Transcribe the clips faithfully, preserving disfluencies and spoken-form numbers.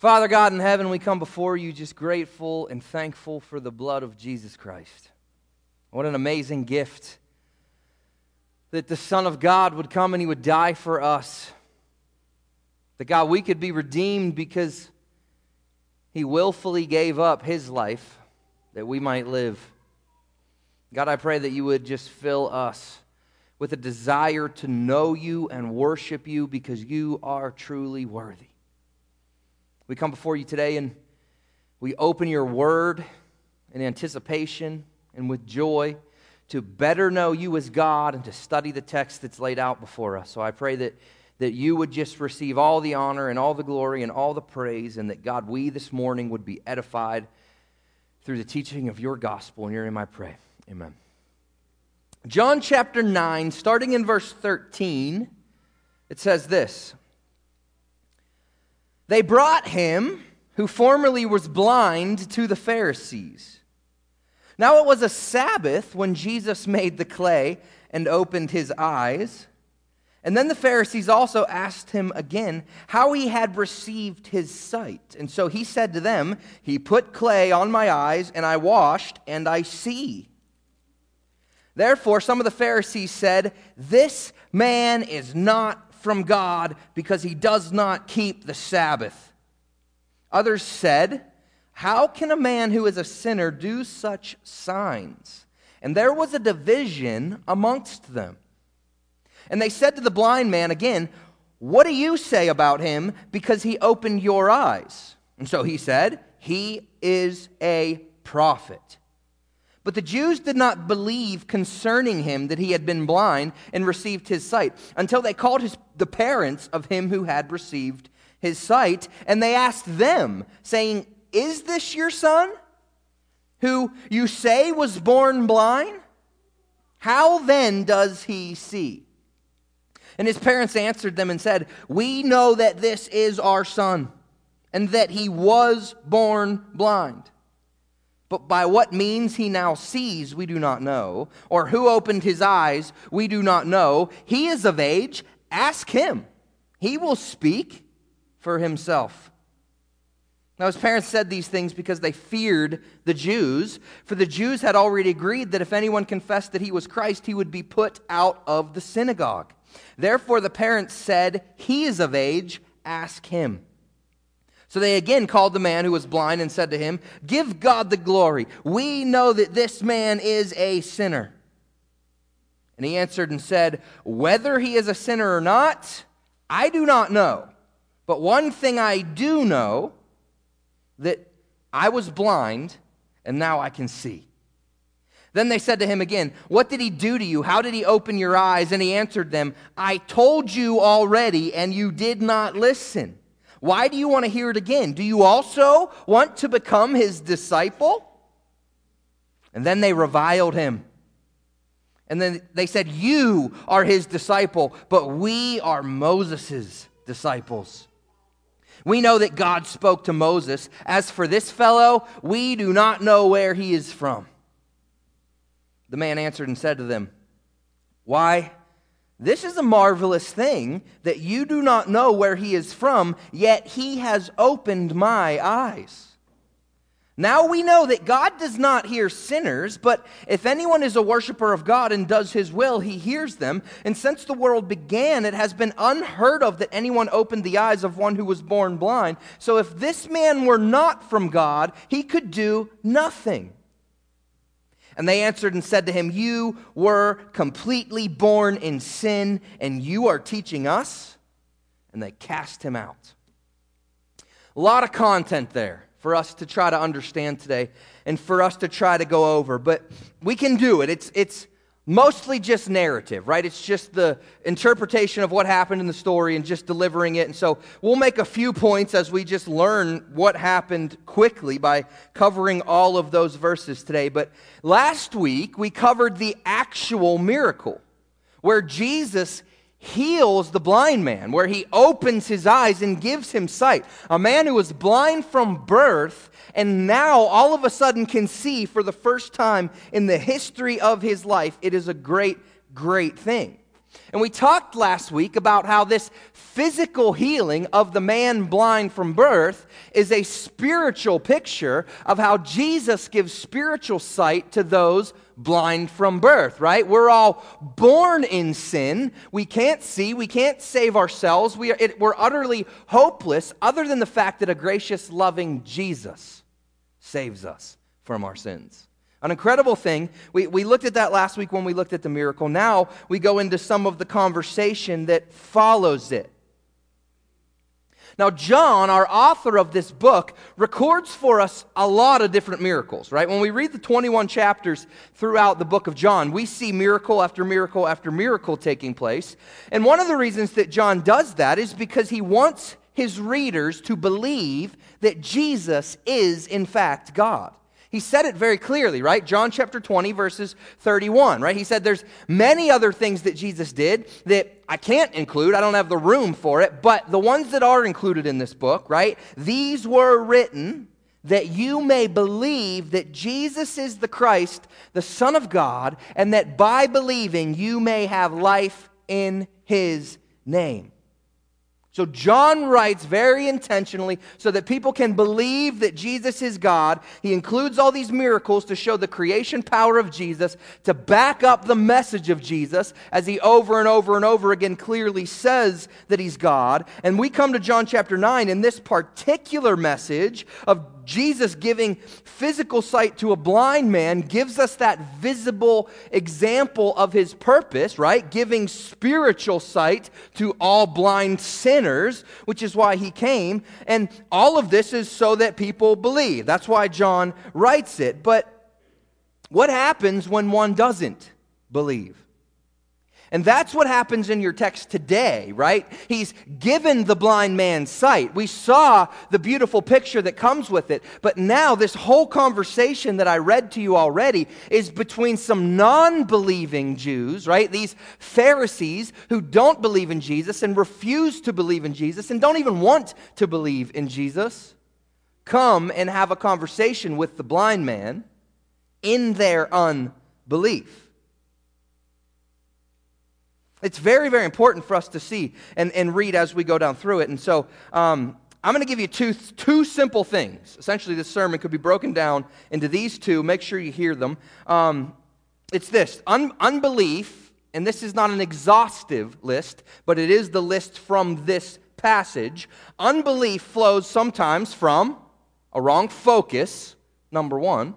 Father God in heaven, we come before you just grateful and thankful for the blood of Jesus Christ. What an amazing gift that the Son of God would come and he would die for us. That God, we could be redeemed because he willfully gave up his life that we might live. God, I pray that you would just fill us with a desire to know you and worship you because you are truly worthy. We come before you today and we open your word in anticipation and with joy to better know you as God and to study the text that's laid out before us. So I pray that, that you would just receive all the honor and all the glory and all the praise, and that, God, we this morning would be edified through the teaching of your gospel. In your name I pray. Amen. John chapter nine, starting in verse thirteen, it says this: They brought him, who formerly was blind, to the Pharisees. Now it was a Sabbath when Jesus made the clay and opened his eyes. And then the Pharisees also asked him again how he had received his sight. And so he said to them, He put clay on my eyes, and I washed, and I see. Therefore some of the Pharisees said, This man is not from God, because he does not keep the Sabbath. Others said, How can a man who is a sinner do such signs? And there was a division amongst them. And they said to the blind man again, What do you say about him, because he opened your eyes? And so he said, He is a prophet. But the Jews did not believe concerning him that he had been blind and received his sight, until they called his, the parents of him who had received his sight, and they asked them, saying, Is this your son, who you say was born blind? How then does he see? And his parents answered them and said, We know that this is our son, and that he was born blind. But by what means he now sees, we do not know. Or who opened his eyes, we do not know. He is of age. Ask him. He will speak for himself. Now his parents said these things because they feared the Jews. For the Jews had already agreed that if anyone confessed that he was Christ, he would be put out of the synagogue. Therefore the parents said, He is of age. Ask him. So they again called the man who was blind and said to him, Give God the glory. We know that this man is a sinner. And he answered and said, Whether he is a sinner or not, I do not know. But one thing I do know, that I was blind, and now I can see. Then they said to him again, What did he do to you? How did he open your eyes? And he answered them, I told you already, and you did not listen. Why do you want to hear it again? Do you also want to become his disciple? And then they reviled him. And then they said, You are his disciple, but we are Moses' disciples. We know that God spoke to Moses. As for this fellow, we do not know where he is from. The man answered and said to them, Why, this is a marvelous thing that you do not know where he is from, yet he has opened my eyes. Now we know that God does not hear sinners, but if anyone is a worshiper of God and does his will, he hears them. And since the world began, it has been unheard of that anyone opened the eyes of one who was born blind. So if this man were not from God, he could do nothing. And they answered and said to him, You were completely born in sin, and you are teaching us? And they cast him out. A lot of content there for us to try to understand today and for us to try to go over. But we can do it. It's, it's mostly just narrative, right? It's just the interpretation of what happened in the story and just delivering it. And so we'll make a few points as we just learn what happened quickly by covering all of those verses today. But last week we covered the actual miracle where Jesus heals the blind man, where he opens his eyes and gives him sight. A man who was blind from birth and now all of a sudden can see for the first time in the history of his life. It is a great, great thing. And we talked last week about how this physical healing of the man blind from birth is a spiritual picture of how Jesus gives spiritual sight to those blind from birth, right? We're all born in sin. We can't see. We can't save ourselves. We are, it, we're utterly hopeless other than the fact that a gracious, loving Jesus saves us from our sins. An incredible thing. We, we looked at that last week when we looked at the miracle. Now we go into some of the conversation that follows it. Now, John, our author of this book, records for us a lot of different miracles, right? When we read the twenty-one chapters throughout the book of John, we see miracle after miracle after miracle taking place. And one of the reasons that John does that is because he wants his readers to believe that Jesus is, in fact, God. He said it very clearly, right? John chapter twenty, verses thirty-one, right? He said there's many other things that Jesus did that I can't include. I don't have the room for it. But the ones that are included in this book, right? These were written that you may believe that Jesus is the Christ, the Son of God, and that by believing you may have life in His name. So John writes very intentionally so that people can believe that Jesus is God. He includes all these miracles to show the creation power of Jesus, to back up the message of Jesus, as he over and over and over again clearly says that he's God. And we come to John chapter nine, and this particular message of Jesus giving physical sight to a blind man gives us that visible example of his purpose, right? Giving spiritual sight to all blind sinners, which is why he came. And all of this is so that people believe. That's why John writes it. But what happens when one doesn't believe? And that's what happens in your text today, right? He's given the blind man sight. We saw the beautiful picture that comes with it. But now this whole conversation that I read to you already is between some non-believing Jews, right? These Pharisees who don't believe in Jesus and refuse to believe in Jesus and don't even want to believe in Jesus, come and have a conversation with the blind man in their unbelief. It's very, very important for us to see and, and read as we go down through it. And so um, I'm going to give you two, two simple things. Essentially, this sermon could be broken down into these two. Make sure you hear them. Um, it's this, un- unbelief, and this is not an exhaustive list, but it is the list from this passage. Unbelief flows sometimes from a wrong focus, number one,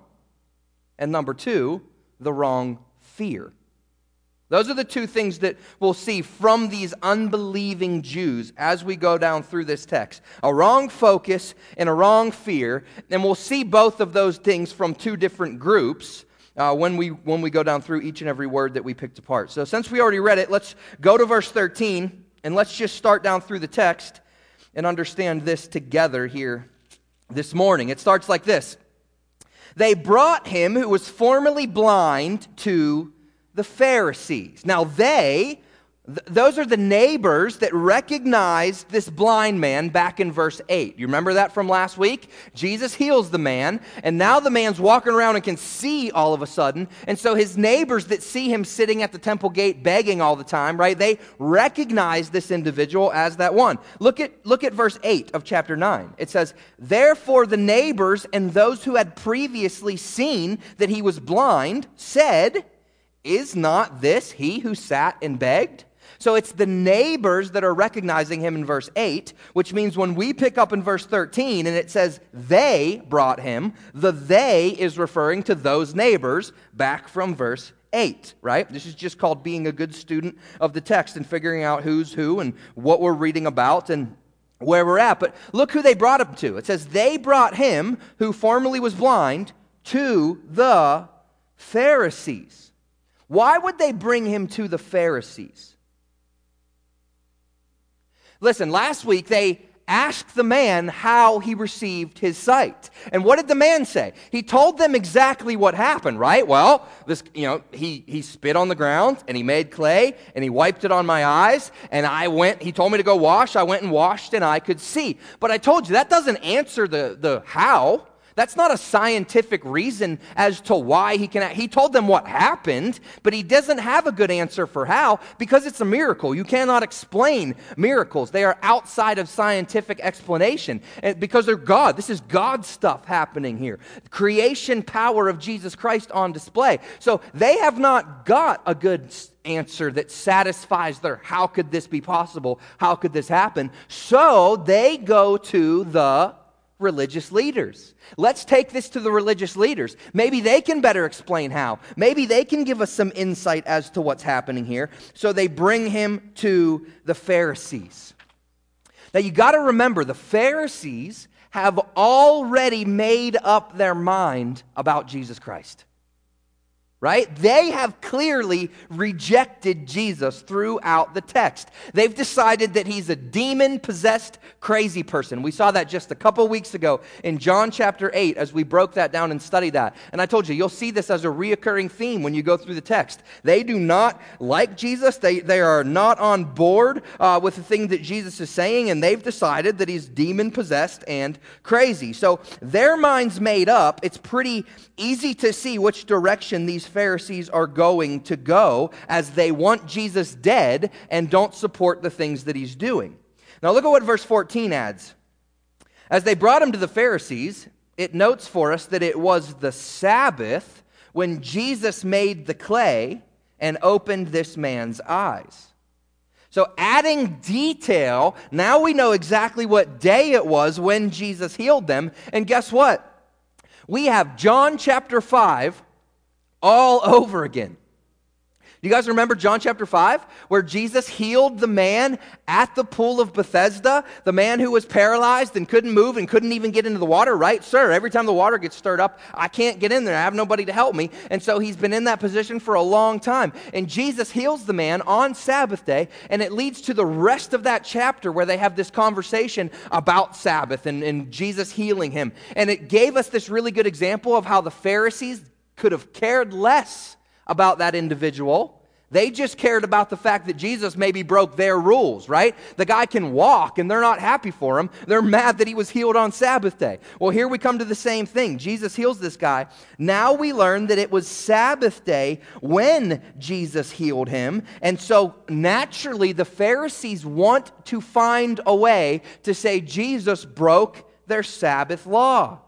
and number two, the wrong fear. Those are the two things that we'll see from these unbelieving Jews as we go down through this text. A wrong focus and a wrong fear. And we'll see both of those things from two different groups uh, when we when we go down through each and every word that we picked apart. So since we already read it, let's go to verse thirteen and let's just start down through the text and understand this together here this morning. It starts like this. They brought him who was formerly blind to the Pharisees. Now they, th- those are the neighbors that recognized this blind man back in verse eight. You remember that from last week? Jesus heals the man, and now the man's walking around and can see all of a sudden. And so his neighbors that see him sitting at the temple gate begging all the time, right? They recognize this individual as that one. Look at, look at verse eight of chapter nine. It says, "Therefore the neighbors and those who had previously seen that he was blind said, 'Is not this he who sat and begged?'" So it's the neighbors that are recognizing him in verse eight, which means when we pick up in verse thirteen and it says they brought him, the they is referring to those neighbors back from verse eight, right? This is just called being a good student of the text and figuring out who's who and what we're reading about and where we're at. But look who they brought him to. It says they brought him who formerly was blind to the Pharisees. Why would they bring him to the Pharisees? Listen, last week they asked the man how he received his sight. And what did the man say? He told them exactly what happened, right? Well, this, you know, he, he spit on the ground and he made clay and he wiped it on my eyes and I went, he told me to go wash. I went and washed and I could see. But I told you that doesn't answer the, the how. That's not a scientific reason as to why he can. He told them what happened, but he doesn't have a good answer for how, because it's a miracle. You cannot explain miracles. They are outside of scientific explanation and because they're God. This is God stuff happening here. Creation power of Jesus Christ on display. So they have not got a good answer that satisfies their how could this be possible? How could this happen? So they go to the religious leaders. Let's take this to the religious leaders. Maybe they can better explain how. Maybe they can give us some insight as to what's happening here. So they bring him to the Pharisees. Now you got to remember, the Pharisees have already made up their mind about Jesus Christ. Right? They have clearly rejected Jesus throughout the text. They've decided that he's a demon-possessed, crazy person. We saw that just a couple weeks ago in John chapter eight as we broke that down and studied that. And I told you, you'll see this as a reoccurring theme when you go through the text. They do not like Jesus. They, they are not on board uh, with the thing that Jesus is saying, and they've decided that he's demon-possessed and crazy. So their minds made up. It's pretty easy to see which direction these Pharisees are going to go as they want Jesus dead and don't support the things that he's doing. Now look at what verse fourteen adds. As they brought him to the Pharisees, it notes for us that it was the Sabbath when Jesus made the clay and opened this man's eyes. So adding detail, now we know exactly what day it was when Jesus healed them. And guess what? We have John chapter five all over again. Do you guys remember John chapter five, where Jesus healed the man at the pool of Bethesda, the man who was paralyzed and couldn't move and couldn't even get into the water, right? Sir, every time the water gets stirred up, I can't get in there. I have nobody to help me. And so he's been in that position for a long time. And Jesus heals the man on Sabbath day, and it leads to the rest of that chapter where they have this conversation about Sabbath and, and Jesus healing him. And it gave us this really good example of how the Pharisees could have cared less about that individual. They just cared about the fact that Jesus maybe broke their rules, right? The guy can walk and they're not happy for him. They're mad that he was healed on Sabbath day. Well, here we come to the same thing. Jesus heals this guy. Now we learn that it was Sabbath day when Jesus healed him. And so naturally the Pharisees want to find a way to say Jesus broke their Sabbath law.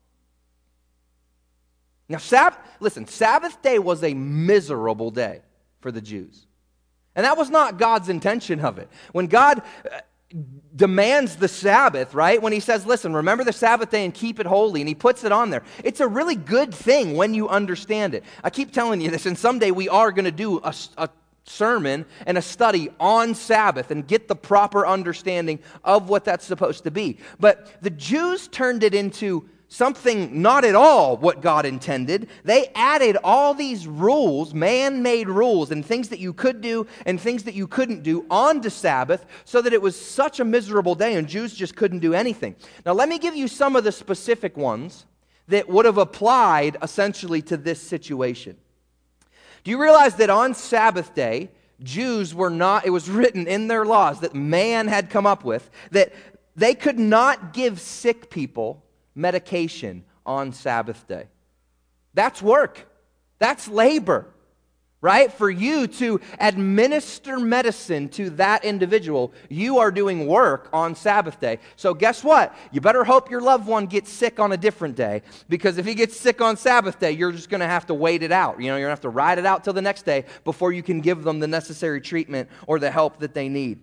Now, Sab- listen, Sabbath day was a miserable day for the Jews. And that was not God's intention of it. When God uh, demands the Sabbath, right? When he says, listen, remember the Sabbath day and keep it holy, and he puts it on there. It's a really good thing when you understand it. I keep telling you this, and someday we are going to do a, a sermon and a study on Sabbath and get the proper understanding of what that's supposed to be. But the Jews turned it into something not at all what God intended. They added all these rules, man-made rules, and things that you could do and things that you couldn't do onto Sabbath so that it was such a miserable day and Jews just couldn't do anything. Now let me give you some of the specific ones that would have applied essentially to this situation. Do you realize that on Sabbath day, Jews were not, it was written in their laws that man had come up with, that they could not give sick people medication on Sabbath day. That's work. That's labor, right? For you to administer medicine to that individual, you are doing work on Sabbath day. So guess what? You better hope your loved one gets sick on a different day, because if he gets sick on Sabbath day, you're just going to have to wait it out. You know, you're going to have to ride it out till the next day before you can give them the necessary treatment or the help that they need.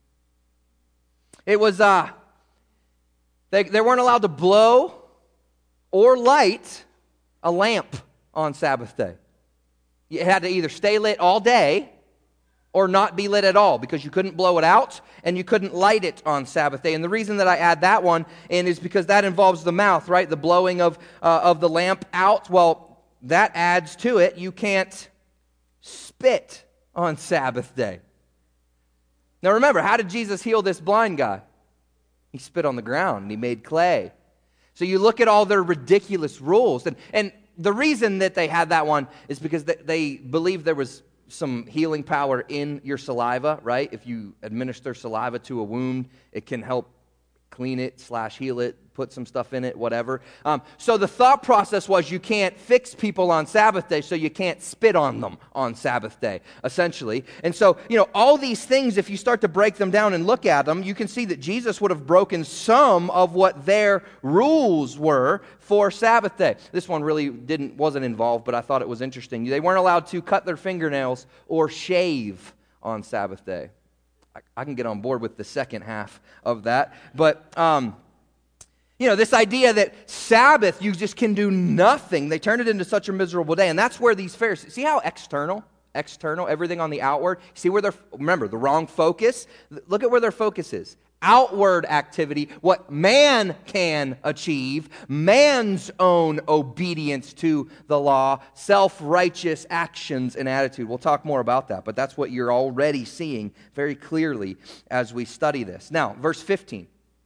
It was, uh, They, they weren't allowed to blow or light a lamp on Sabbath day. You had to either stay lit all day or not be lit at all, because you couldn't blow it out and you couldn't light it on Sabbath day. And the reason that I add that one in is because that involves the mouth, right? The blowing of, uh, of the lamp out. Well, that adds to it. You can't spit on Sabbath day. Now remember, how did Jesus heal this blind guy? He spit on the ground and he made clay. So you look at all their ridiculous rules. And, and the reason that they had that one is because they, they believed there was some healing power in your saliva, right? If you administer saliva to a wound, it can help clean it slash heal it, put some stuff in it, whatever. Um, so the thought process was you can't fix people on Sabbath day, so you can't spit on them on Sabbath day, essentially. And so, you know, all these things, if you start to break them down and look at them, you can see that Jesus would have broken some of what their rules were for Sabbath day. This one really didn't wasn't involved, but I thought it was interesting. They weren't allowed to cut their fingernails or shave on Sabbath day. I, I can get on board with the second half of that, but um you know, this idea that Sabbath, you just can do nothing. They turned it into such a miserable day. And that's where these Pharisees, see how external, external, everything on the outward, see where they're, remember, the wrong focus? Look at where their focus is. Outward activity, what man can achieve, man's own obedience to the law, self-righteous actions and attitude. We'll talk more about that, but that's what you're already seeing very clearly as we study this. Now, verse fifteen.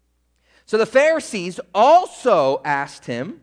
So the Pharisees also asked him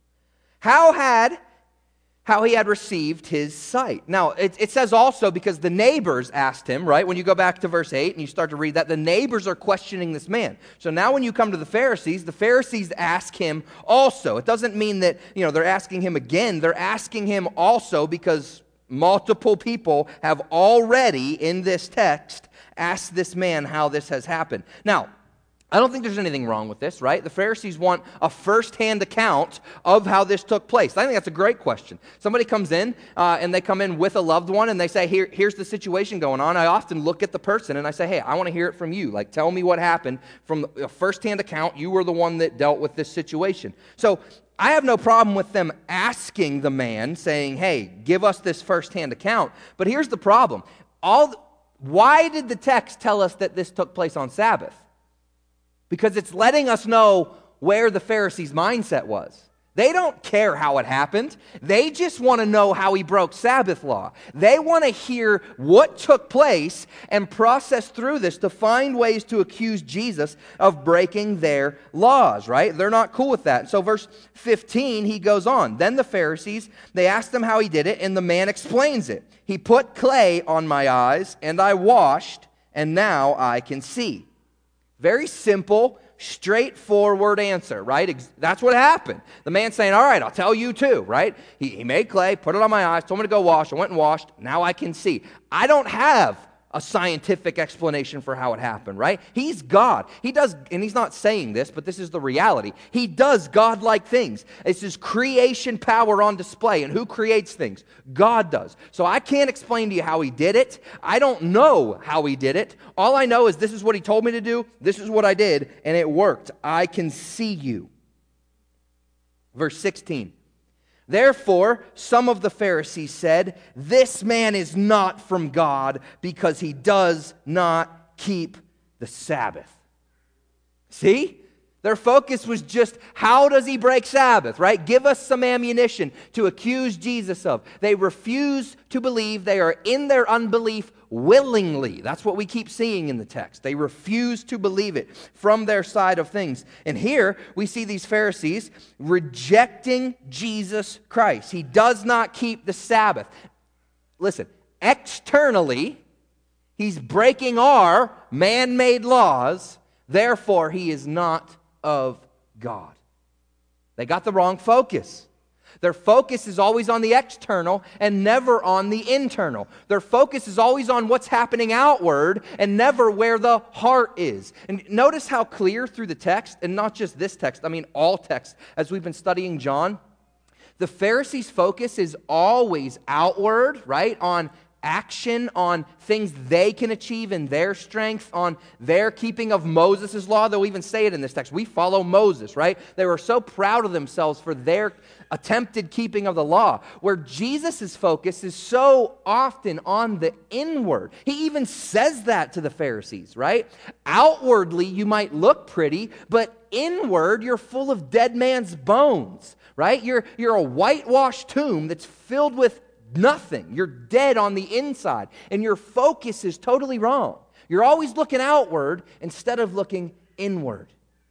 how had how he had received his sight. Now, it, it says also because the neighbors asked him, right? When you go back to verse eight and you start to read that, the neighbors are questioning this man. So now when you come to the Pharisees, the Pharisees ask him also. It doesn't mean that, you know, they're asking him again. They're asking him also because multiple people have already in this text asked this man how this has happened. Now, I don't think there's anything wrong with this, right? The Pharisees want a first-hand account of how this took place. I think that's a great question. Somebody comes in, uh, and they come in with a loved one, and they say, Here, here's the situation going on. I often look at the person, and I say, hey, I want to hear it from you. Like, tell me what happened from a first-hand account. You were the one that dealt with this situation. So I have no problem with them asking the man, saying, hey, give us this first-hand account. But here's the problem. All, why did the text tell us that this took place on Sabbath? Because it's letting us know where the Pharisees' mindset was. They don't care how it happened. They just want to know how he broke Sabbath law. They want to hear what took place and process through this to find ways to accuse Jesus of breaking their laws, right? They're not cool with that. So verse fifteen, he goes on. Then the Pharisees, they asked him how he did it, and the man explains it. He put clay on my eyes, and I washed, and now I can see. Very simple, straightforward answer, right? That's what happened. The man's saying, all right, I'll tell you too, right? He, he made clay, put it on my eyes, told me to go wash. I went and washed. Now I can see. I don't have a scientific explanation for how it happened, right? He's God. He does, and he's not saying this, but this is the reality. He does God-like things. It's his creation power on display. And who creates things? God does. So I can't explain to you how he did it. I don't know how he did it. All I know is this is what he told me to do. This is what I did, and it worked. I can see you. Verse sixteen. Therefore, some of the Pharisees said, this man is not from God because he does not keep the Sabbath. See? Their focus was just, how does he break Sabbath, right? Give us some ammunition to accuse Jesus of. They refuse to believe. They are in their unbelief willingly. That's what we keep seeing in the text. They refuse to believe it from their side of things. And here we see these Pharisees rejecting Jesus Christ. He does not keep the Sabbath. Listen, externally, he's breaking our man-made laws. Therefore, he is not of God. They got the wrong focus. Their focus is always on the external and never on the internal. Their focus is always on what's happening outward and never where the heart is. And notice how clear through the text, and not just this text, I mean all texts, as we've been studying John, the Pharisees' focus is always outward, right, on action, on things they can achieve in their strength, on their keeping of Moses' law. They'll even say it in this text. We follow Moses, right? They were so proud of themselves for their attempted keeping of the law, where Jesus' focus is so often on the inward. He even says that to the Pharisees, right? Outwardly, you might look pretty, but inward, you're full of dead man's bones, right? You're, you're a whitewashed tomb that's filled with nothing. You're dead on the inside, and your focus is totally wrong. You're always looking outward instead of looking inward.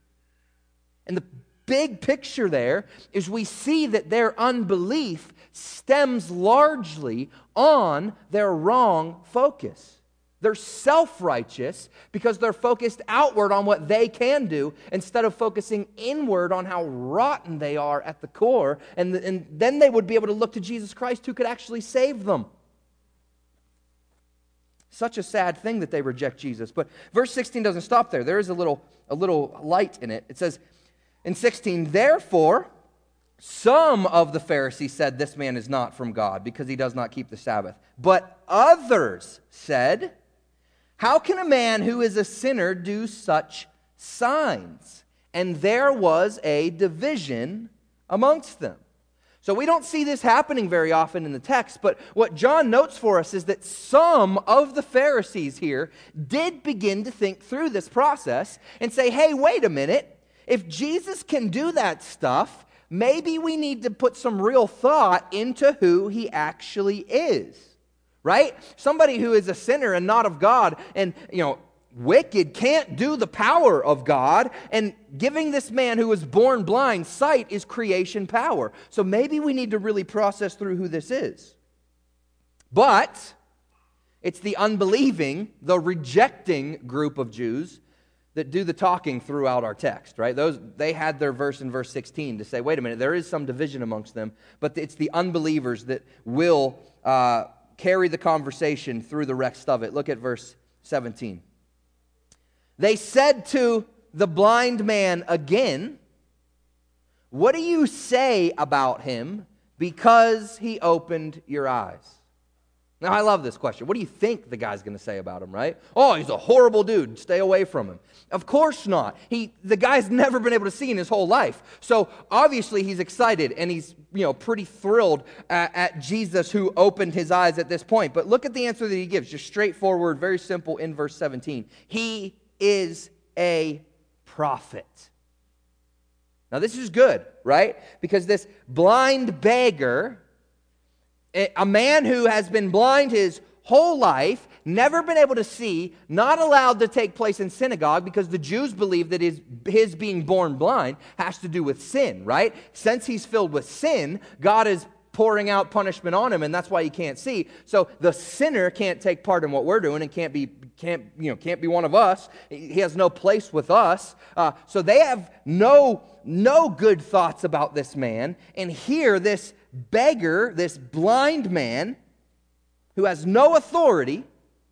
And the big picture there is we see that their unbelief stems largely on their wrong focus. They're self-righteous because they're focused outward on what they can do instead of focusing inward on how rotten they are at the core. And, and then they would be able to look to Jesus Christ who could actually save them. Such a sad thing that they reject Jesus. But verse sixteen doesn't stop there. There is a little, a little light in it. It says in sixteen, therefore, some of the Pharisees said, this man is not from God because he does not keep the Sabbath. But others said, how can a man who is a sinner do such signs? And there was a division amongst them. So we don't see this happening very often in the text, but what John notes for us is that some of the Pharisees here did begin to think through this process and say, hey, wait a minute, if Jesus can do that stuff, maybe we need to put some real thought into who he actually is, right? Somebody who is a sinner and not of God and, you know, wicked can't do the power of God, and giving this man who was born blind sight is creation power. So maybe we need to really process through who this is. But it's the unbelieving, the rejecting group of Jews that do the talking throughout our text, right? Those they had their verse in verse sixteen to say, wait a minute, there is some division amongst them, but it's the unbelievers that will uh, carry the conversation through the rest of it. Look at verse seventeen. They said to the blind man again, what do you say about him because he opened your eyes? Now, I love this question. What do you think the guy's going to say about him, right? Oh, he's a horrible dude. Stay away from him. Of course not. He, the guy's never been able to see in his whole life. So obviously he's excited and he's, you know, pretty thrilled at, at Jesus who opened his eyes at this point. But look at the answer that he gives. Just straightforward, very simple in verse seventeen. He is a prophet. Now this is good, right? Because this blind beggar, a man who has been blind his whole life, never been able to see, not allowed to take place in synagogue because the Jews believe that his, his being born blind has to do with sin, right? Since he's filled with sin, God is pouring out punishment on him, and that's why he can't see. So the sinner can't take part in what we're doing and can't be can't you know can't be one of us. He has no place with us. Uh, so they have no no good thoughts about this man. And here, this beggar, this blind man, who has no authority,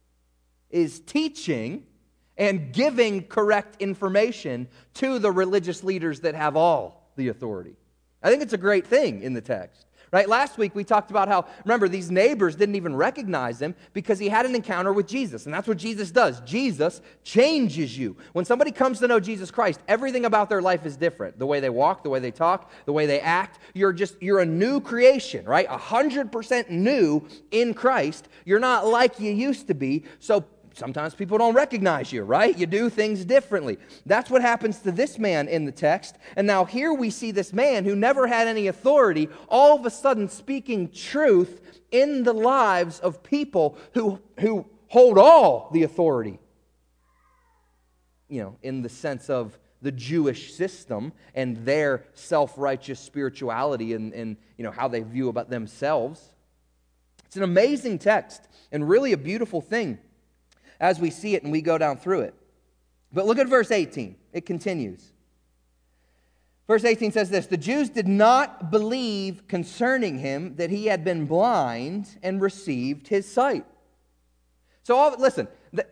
is teaching and giving correct information to the religious leaders that have all the authority. I think it's a great thing in the text. Right? Last week we talked about how, remember, these neighbors didn't even recognize him because he had an encounter with Jesus. And that's what Jesus does. Jesus changes you. When somebody comes to know Jesus Christ, everything about their life is different. The way they walk, the way they talk, the way they act. You're just, you're a new creation, right? A hundred percent new in Christ. You're not like you used to be. So sometimes people don't recognize you, right? You do things differently. That's what happens to this man in the text. And now here we see this man who never had any authority, all of a sudden speaking truth in the lives of people who, who hold all the authority. You know, in the sense of the Jewish system and their self-righteous spirituality and, and you know, how they view about themselves. It's an amazing text and really a beautiful thing as we see it and we go down through it. But look at verse eighteen. It continues. Verse eighteen says this, the Jews did not believe concerning him that he had been blind and received his sight. So, all, listen,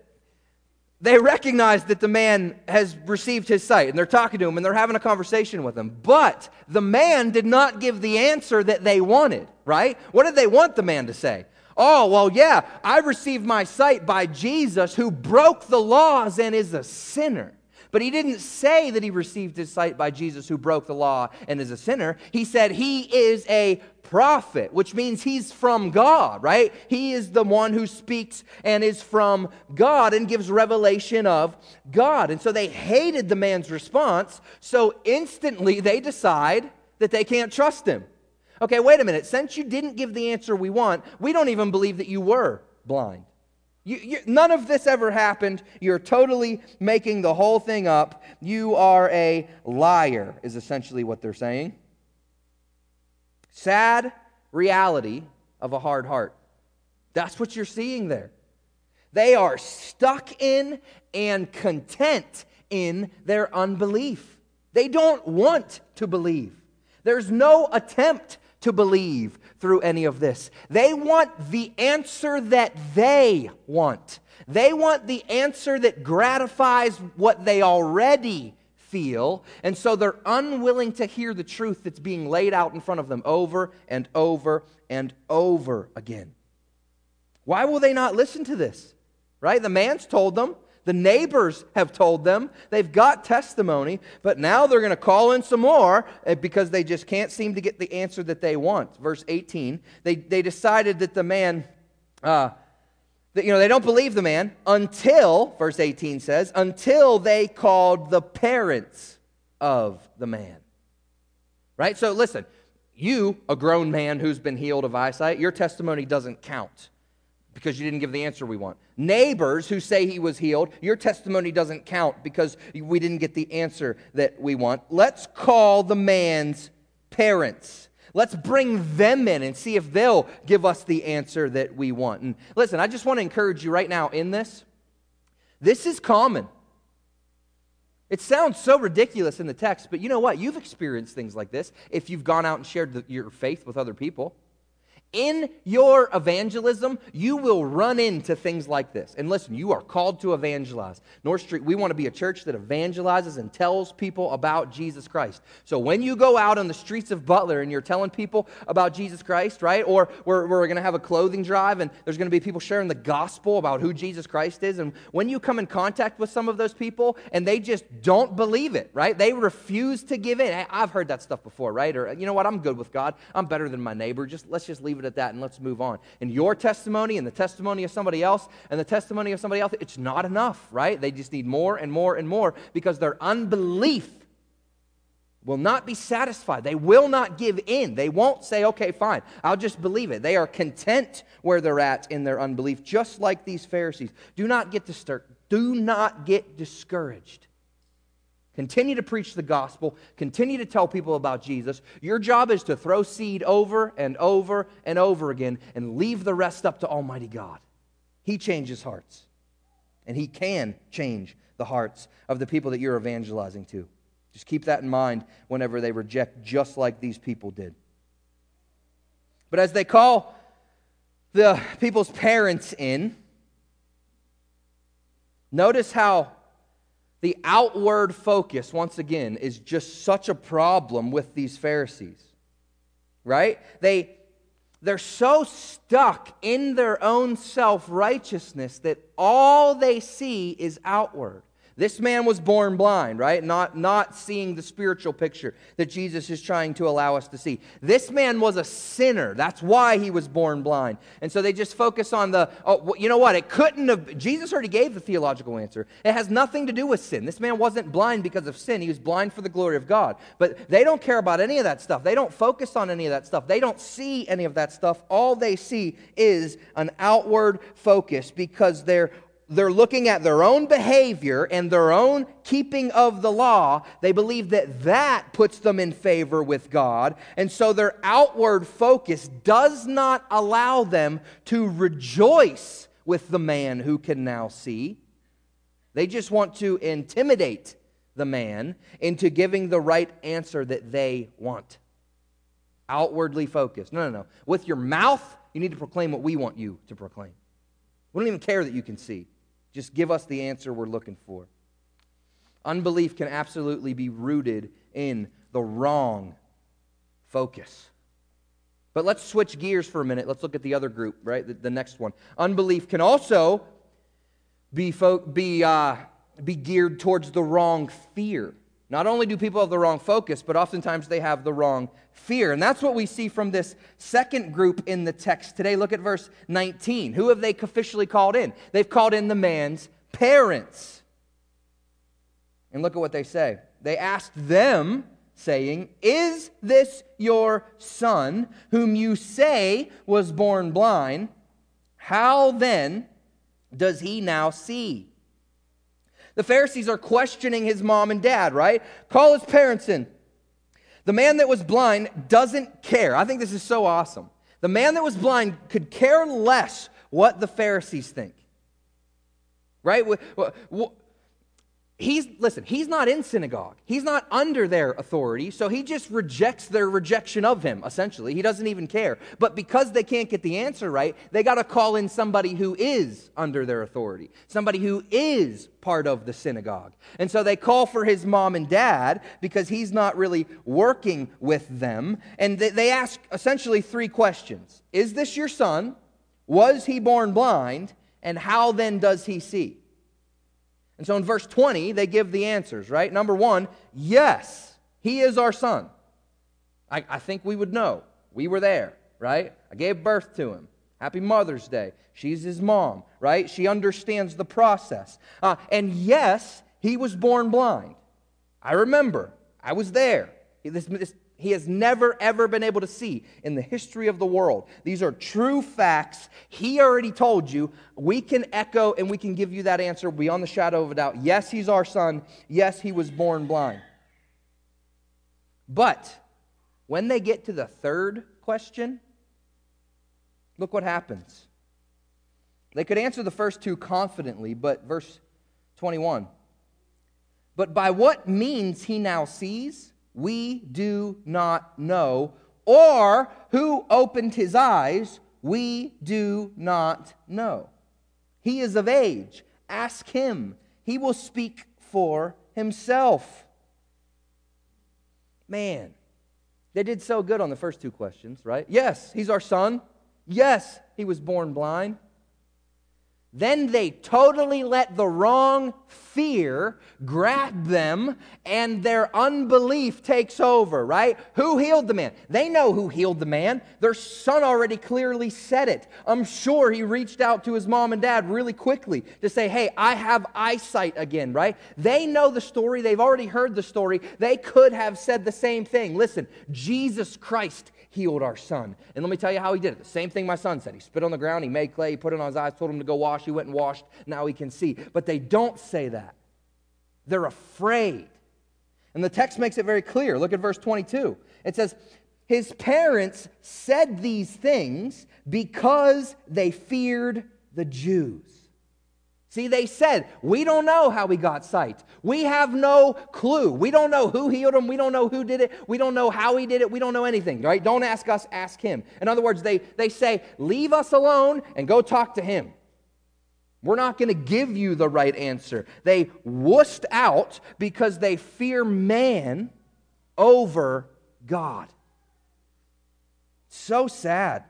they recognize that the man has received his sight, and they're talking to him, and they're having a conversation with him. But the man did not give the answer that they wanted, right? What did they want the man to say? Oh, well, yeah, I received my sight by Jesus who broke the laws and is a sinner. But he didn't say that he received his sight by Jesus who broke the law and is a sinner. He said he is a prophet, which means he's from God, right? He is the one who speaks and is from God and gives revelation of God. And so they hated the man's response, so instantly they decide that they can't trust him. Okay, wait a minute. Since you didn't give the answer we want, we don't even believe that you were blind. You, you, none of this ever happened. You're totally making the whole thing up. You are a liar, is essentially what they're saying. Sad reality of a hard heart. That's what you're seeing there. They are stuck in and content in their unbelief. They don't want to believe. There's no attempt to believe through any of this. They want the answer that they want. They want the answer that gratifies what they already feel, and so they're unwilling to hear the truth that's being laid out in front of them over and over and over again. Why will they not listen to this? Right? The man's told them. The neighbors have told them. They've got testimony, but now they're going to call in some more because they just can't seem to get the answer that they want. Verse eighteen, they, they decided that the man, uh, that, you know, they don't believe the man until, verse eighteen says, until they called the parents of the man. Right? So listen, you, a grown man who's been healed of eyesight, your testimony doesn't count because you didn't give the answer we want. Neighbors who say he was healed, your testimony doesn't count because we didn't get the answer that we want. Let's call the man's parents. Let's bring them in and see if they'll give us the answer that we want. And listen, I just want to encourage you right now in this. This is common. It sounds so ridiculous in the text, but you know what? You've experienced things like this if you've gone out and shared the, your faith with other people. In your evangelism, you will run into things like this. And listen, you are called to evangelize. North Street, we want to be a church that evangelizes and tells people about Jesus Christ. So when you go out on the streets of Butler and you're telling people about Jesus Christ, right? Or we're, we're going to have a clothing drive and there's going to be people sharing the gospel about who Jesus Christ is. And when you come in contact with some of those people and they just don't believe it, right? They refuse to give in. Hey, I've heard that stuff before, right? Or, you know what? I'm good with God. I'm better than my neighbor. Just let's just leave it at that and let's move on. And your testimony and the testimony of somebody else and the testimony of somebody else, it's not enough, right? They just need more and more and more because their unbelief will not be satisfied. They will not give in. They won't say, okay, fine, I'll just believe it. They are content where they're at in their unbelief, just like these Pharisees. Do not get disturbed. Do not get discouraged. Continue to preach the gospel. Continue to tell people about Jesus. Your job is to throw seed over and over and over again and leave the rest up to Almighty God. He changes hearts. And He can change the hearts of the people that you're evangelizing to. Just keep that in mind whenever they reject, just like these people did. But as they call the people's parents in, notice how the outward focus, once again, is just such a problem with these Pharisees, right? They, they're so stuck in their own self-righteousness that all they see is outward. This man was born blind, right? Not, not seeing the spiritual picture that Jesus is trying to allow us to see. This man was a sinner. That's why he was born blind. And so they just focus on the, oh, you know what? It couldn't have, Jesus already gave the theological answer. It has nothing to do with sin. This man wasn't blind because of sin. He was blind for the glory of God. But they don't care about any of that stuff. They don't focus on any of that stuff. They don't see any of that stuff. All they see is an outward focus because they're They're looking at their own behavior and their own keeping of the law. They believe that that puts them in favor with God. And so their outward focus does not allow them to rejoice with the man who can now see. They just want to intimidate the man into giving the right answer that they want. Outwardly focused. No, no, no. With your mouth, you need to proclaim what we want you to proclaim. We don't even care that you can see. Just give us the answer we're looking for. Unbelief can absolutely be rooted in the wrong focus. But let's switch gears for a minute. Let's look at the other group, right? The, the next one. Unbelief can also be, fo- be, uh, be geared towards the wrong fear. Not only do people have the wrong focus, but oftentimes they have the wrong fear. And that's what we see from this second group in the text today. Look at verse nineteen. Who have they officially called in? They've called in the man's parents. And look at what they say. They asked them, saying, "Is this your son, whom you say was born blind? How then does he now see?" The Pharisees are questioning his mom and dad, right? Call his parents in. The man that was blind doesn't care. I think this is so awesome. The man that was blind could care less what the Pharisees think. right? He's, listen, he's not in synagogue. He's not under their authority, so he just rejects their rejection of him, essentially. He doesn't even care. But because they can't get the answer right, they got to call in somebody who is under their authority, somebody who is part of the synagogue. And so they call for his mom and dad because he's not really working with them. And they, they ask essentially three questions. Is this your son? Was he born blind? And how then does he see? And so in verse twenty, they give the answers, right? Number one, yes, he is our son. I, I think we would know. We were there, right? I gave birth to him. Happy Mother's Day. She's his mom, right? She understands the process. Uh, and yes, he was born blind. I remember. I was there. This, this, he has never, ever been able to see in the history of the world. These are true facts. He already told you. We can echo and we can give you that answer beyond the shadow of a doubt. Yes, he's our son. Yes, he was born blind. But when they get to the third question, look what happens. They could answer the first two confidently, but verse twenty-one. But by what means he now sees, we do not know, or who opened his eyes, we do not know. He is of age. Ask him. He will speak for himself. Man, they did so good on the first two questions, right? Yes, he's our son. Yes, he was born blind. Then they totally let the wrong fear grab them and their unbelief takes over, right? Who healed the man? They know who healed the man. Their son already clearly said it. I'm sure he reached out to his mom and dad really quickly to say, hey, I have eyesight again, right? They know the story. They've already heard the story. They could have said the same thing. Listen, Jesus Christ healed our son. And let me tell you how he did it. The same thing my son said. He spit on the ground, he made clay, he put it on his eyes, told him to go wash. He went and washed. Now he can see. But they don't say that. They're afraid. And the text makes it very clear. Look at verse twenty-two. It says, his parents said these things because they feared the Jews. See, they said, we don't know how he got sight. We have no clue. We don't know who healed him. We don't know who did it. We don't know how he did it. We don't know anything, right? Don't ask us, ask him. In other words, they, they say, leave us alone and go talk to him. We're not going to give you the right answer. They wussed out because they fear man over God. So sad.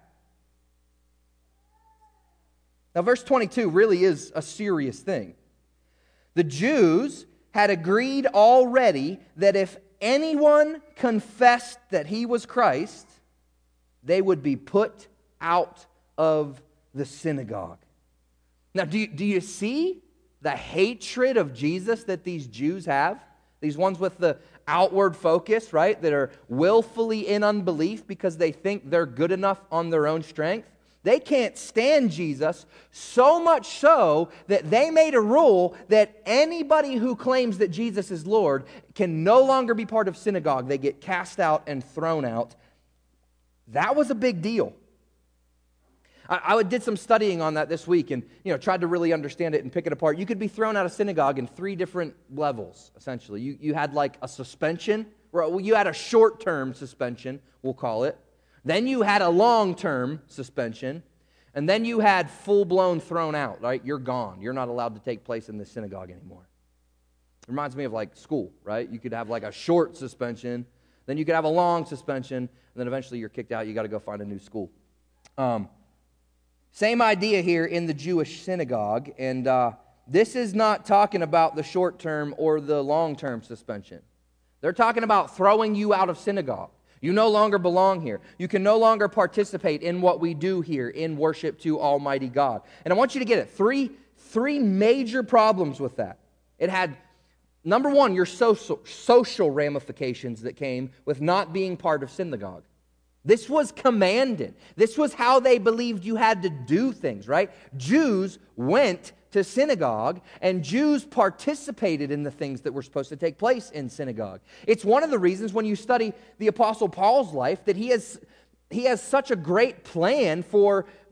Now, verse twenty-two really is a serious thing. The Jews had agreed already that if anyone confessed that he was Christ, they would be put out of the synagogue. Now, do you, do you see the hatred of Jesus that these Jews have? These ones with the outward focus, right? That are willfully in unbelief because they think they're good enough on their own strength. They can't stand Jesus, so much so that they made a rule that anybody who claims that Jesus is Lord can no longer be part of synagogue. They get cast out and thrown out. That was a big deal. I, I did some studying on that this week and you know tried to really understand it and pick it apart. You could be thrown out of synagogue in three different levels, essentially. You, you had like a suspension. Well, you had a short-term suspension, we'll call it. Then you had a long-term suspension, and then you had full-blown thrown out, right? You're gone. You're not allowed to take place in the synagogue anymore. It reminds me of like school, right? You could have like a short suspension, then you could have a long suspension, and then eventually you're kicked out. You got to go find a new school. Um, same idea here in the Jewish synagogue, and uh, this is not talking about the short-term or the long-term suspension. They're talking about throwing you out of synagogue. You no longer belong here. You can no longer participate in what we do here in worship to Almighty God. And I want you to get it. Three, three major problems with that. It had, number one, your social, social ramifications that came with not being part of synagogue. This was commanded. This was how they believed you had to do things, right? Jews went to synagogue, and Jews participated in the things that were supposed to take place in synagogue. It's one of the reasons when you study the Apostle Paul's life that he has, he has such a great plan for,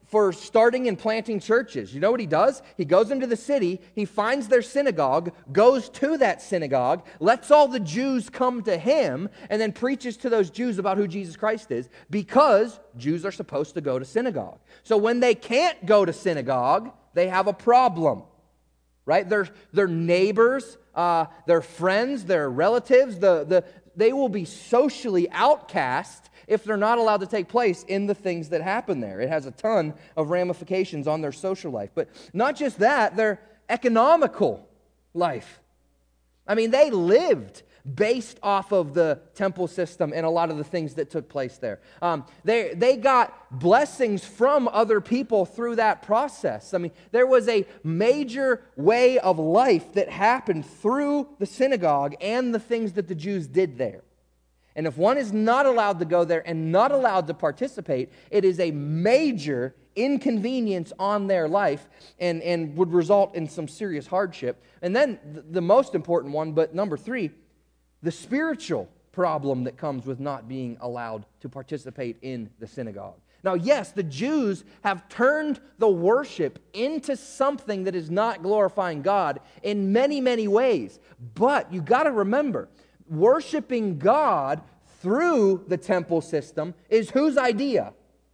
for starting and planting churches. You know what he does? He goes into the city, he finds their synagogue, goes to that synagogue, lets all the Jews come to him, and then preaches to those Jews about who Jesus Christ is, because Jews are supposed to go to synagogue. So when they can't go to synagogue, they have a problem, right? Their, their neighbors, uh, their friends, their relatives, the, the, they will be socially outcast if they're not allowed to take place in the things that happen there. It has a ton of ramifications on their social life. But not just that, their economical life. I mean, they lived based off of the temple system and a lot of the things that took place there. Um, they, they got blessings from other people through that process. I mean, there was a major way of life that happened through the synagogue and the things that the Jews did there. And if one is not allowed to go there and not allowed to participate, it is a major inconvenience on their life and, and would result in some serious hardship. And then the most important one, but number three, the spiritual problem that comes with not being allowed to participate in the synagogue. Now, yes, the Jews have turned the worship into something that is not glorifying God in many, many ways. But you got to remember, worshiping God through the temple system is whose idea?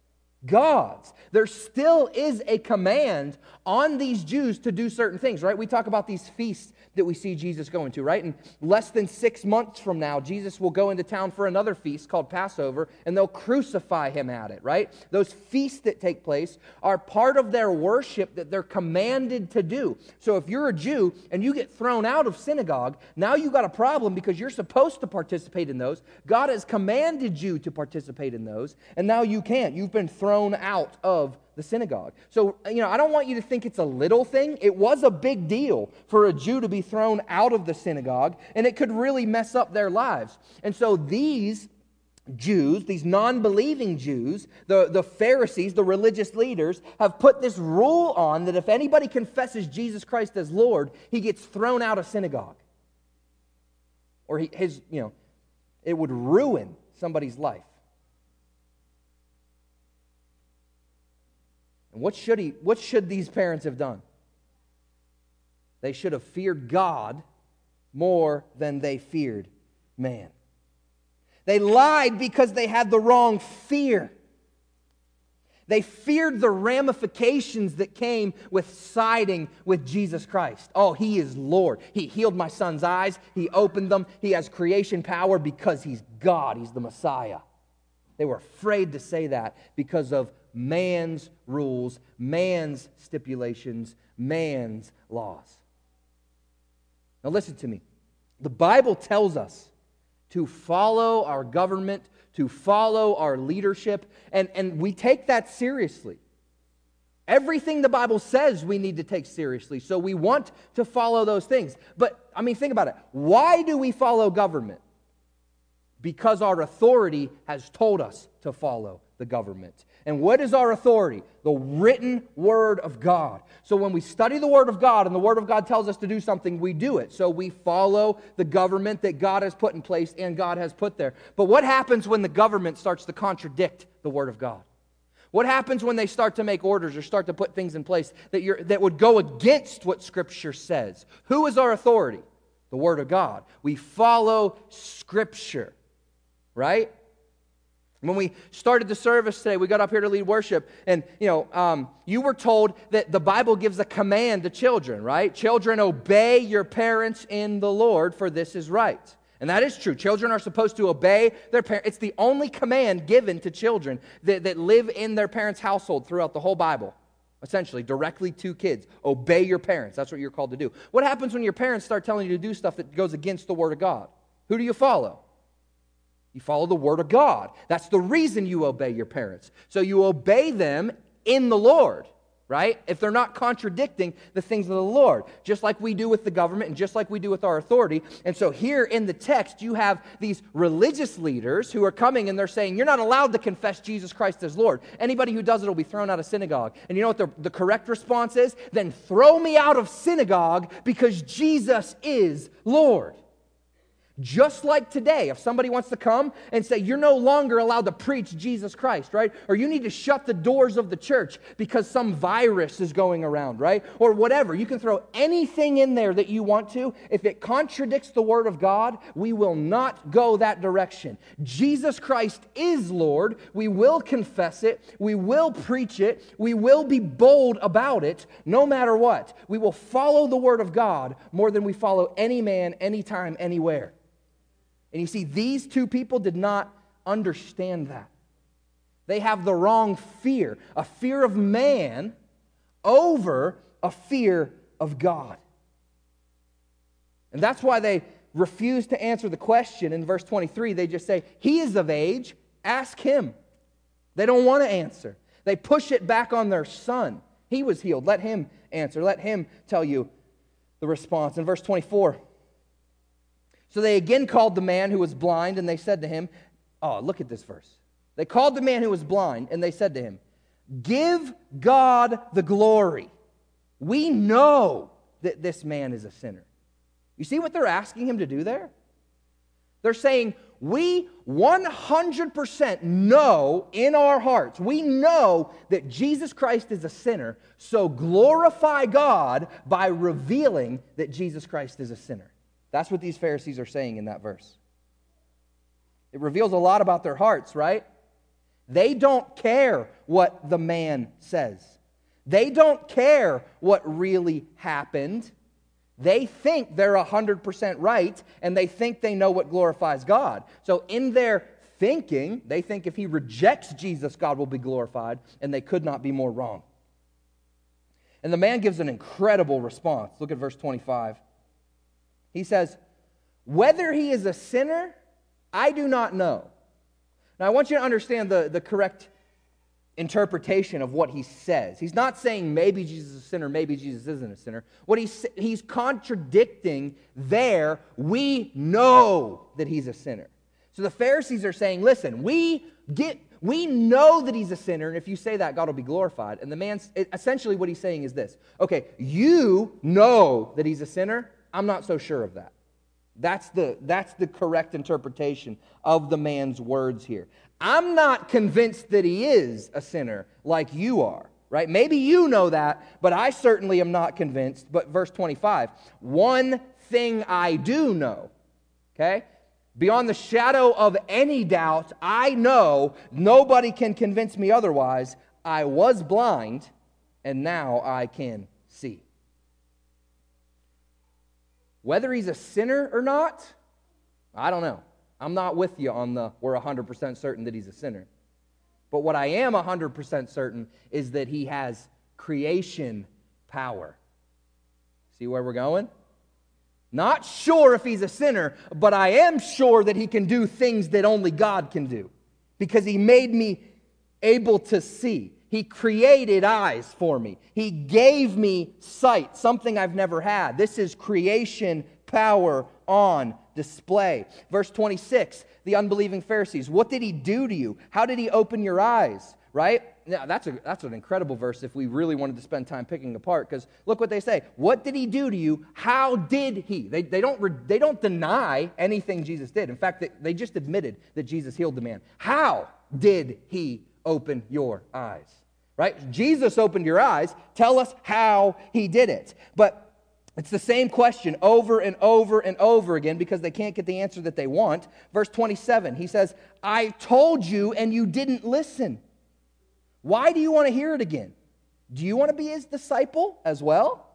God's. There still is a command on these Jews to do certain things, right? We talk about these feasts that we see Jesus going to, right? And less than six months from now, Jesus will go into town for another feast called Passover, and they'll crucify him at it, right? Those feasts that take place are part of their worship that they're commanded to do. So if you're a Jew and you get thrown out of synagogue, now you got a problem because you're supposed to participate in those. God has commanded you to participate in those, and now you can't. You've been thrown out of the synagogue. So, you know, I don't want you to think it's a little thing. It was a big deal for a Jew to be thrown out of the synagogue, and it could really mess up their lives. And so these Jews, these non-believing Jews, the, the Pharisees, the religious leaders, have put this rule on that if anybody confesses Jesus Christ as Lord, he gets thrown out of synagogue. Or he, his, you know, it would ruin somebody's life. And what should he, what should these parents have done? They should have feared God more than they feared man. They lied because they had the wrong fear. They feared the ramifications that came with siding with Jesus Christ. Oh, he is Lord. He healed my son's eyes. He opened them. He has creation power because he's God. He's the Messiah. They were afraid to say that because of man's rules, man's stipulations, man's laws. Now listen to me. The Bible tells us to follow our government, to follow our leadership, and, and we take that seriously. Everything the Bible says we need to take seriously, so we want to follow those things. But, I mean, think about it. Why do we follow government? Because our authority has told us to follow the government. And what is our authority? The written Word of God. So when we study the Word of God and the Word of God tells us to do something, we do it. So we follow the government that God has put in place and God has put there. But what happens when the government starts to contradict the Word of God? What happens when they start to make orders or start to put things in place that, you're, that would go against what Scripture says? Who is our authority? The Word of God. We follow Scripture, right? When we started the service today, we got up here to lead worship, and you know, um, you were told that the Bible gives a command to children, right? Children, obey your parents in the Lord, for this is right. And that is true. Children are supposed to obey their parents. It's the only command given to children that, that live in their parents' household throughout the whole Bible. Essentially, directly to kids. Obey your parents. That's what you're called to do. What happens when your parents start telling you to do stuff that goes against the Word of God? Who do you follow? You follow the Word of God. That's the reason you obey your parents. So you obey them in the Lord, right? If they're not contradicting the things of the Lord, just like we do with the government and just like we do with our authority. And so here in the text, you have these religious leaders who are coming and they're saying, you're not allowed to confess Jesus Christ as Lord. Anybody who does it will be thrown out of synagogue. And you know what the, the correct response is? Then throw me out of synagogue because Jesus is Lord. Just like today, if somebody wants to come and say, you're no longer allowed to preach Jesus Christ, right? Or you need to shut the doors of the church because some virus is going around, right? Or whatever. You can throw anything in there that you want to. If it contradicts the Word of God, we will not go that direction. Jesus Christ is Lord. We will confess it. We will preach it. We will be bold about it, no matter what. We will follow the Word of God more than we follow any man, anytime, anywhere. And you see, these two people did not understand that. They have the wrong fear, a fear of man over a fear of God. And that's why they refuse to answer the question. In verse twenty-three, they just say, he is of age, ask him. They don't want to answer. They push it back on their son. He was healed. Let him answer. Let him tell you the response. In verse twenty-four, so they again called the man who was blind, and they said to him, oh, look at this verse. They called the man who was blind, and they said to him, give God the glory. We know that this man is a sinner. You see what they're asking him to do there? They're saying, we one hundred percent know in our hearts, we know that Jesus Christ is a sinner, so glorify God by revealing that Jesus Christ is a sinner. That's what these Pharisees are saying in that verse. It reveals a lot about their hearts, right? They don't care what the man says. They don't care what really happened. They think they're one hundred percent right, and they think they know what glorifies God. So in their thinking, they think if he rejects Jesus, God will be glorified, and they could not be more wrong. And the man gives an incredible response. Look at verse twenty-five. He says, whether he is a sinner, I do not know. Now I want you to understand the, the correct interpretation of what he says. He's not saying maybe Jesus is a sinner, maybe Jesus isn't a sinner. What he's, he's contradicting there, we know that he's a sinner. So the Pharisees are saying, listen, we get, we know that he's a sinner, and if you say that, God will be glorified. And the man, essentially what he's saying is this, okay, you know that he's a sinner, I'm not so sure of that. That's the, that's the correct interpretation of the man's words here. I'm not convinced that he is a sinner like you are, right? Maybe you know that, but I certainly am not convinced. But verse twenty-five, one thing I do know, okay? Beyond the shadow of any doubt, I know nobody can convince me otherwise. I was blind, and now I can see. Whether he's a sinner or not, I don't know. I'm not with you on the we're one hundred percent certain that he's a sinner. But what I am one hundred percent certain is that he has creation power. See where we're going? Not sure if he's a sinner, but I am sure that he can do things that only God can do. Because he made me able to see. He created eyes for me. He gave me sight, something I've never had. This is creation power on display. Verse twenty-six, the unbelieving Pharisees. What did he do to you? How did he open your eyes? Right? Now, that's, a, that's an incredible verse if we really wanted to spend time picking apart, because look what they say. What did he do to you? How did he? They, they, don't, re, they don't deny anything Jesus did. In fact, they, they just admitted that Jesus healed the man. How did he open your eyes? Right? Jesus opened your eyes. Tell us how he did it. But it's the same question over and over and over again because they can't get the answer that they want. Verse twenty-seven, he says, I told you and you didn't listen. Why do you want to hear it again? Do you want to be his disciple as well?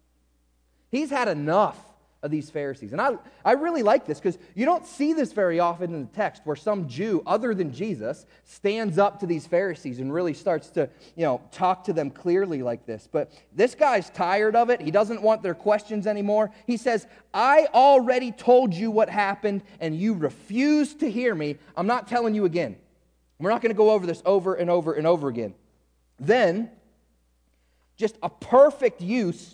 He's had enough of these Pharisees. And I, I really like this because you don't see this very often in the text where some Jew other than Jesus stands up to these Pharisees and really starts to, you know, talk to them clearly like this. But this guy's tired of it. He doesn't want their questions anymore. He says, I already told you what happened and you refused to hear me. I'm not telling you again. We're not going to go over this over and over and over again. Then, just a perfect use